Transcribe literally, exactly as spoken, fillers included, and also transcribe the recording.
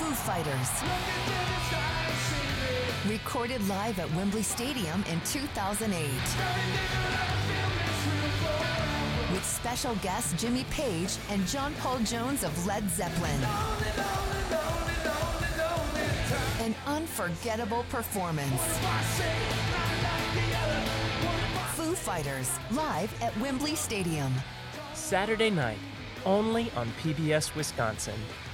Foo Fighters. Recorded live at Wembley Stadium in two thousand eight. With special guests Jimmy Page and John Paul Jones of Led Zeppelin. An unforgettable performance. Foo Fighters, live at Wembley Stadium. Saturday night, only on P B S Wisconsin.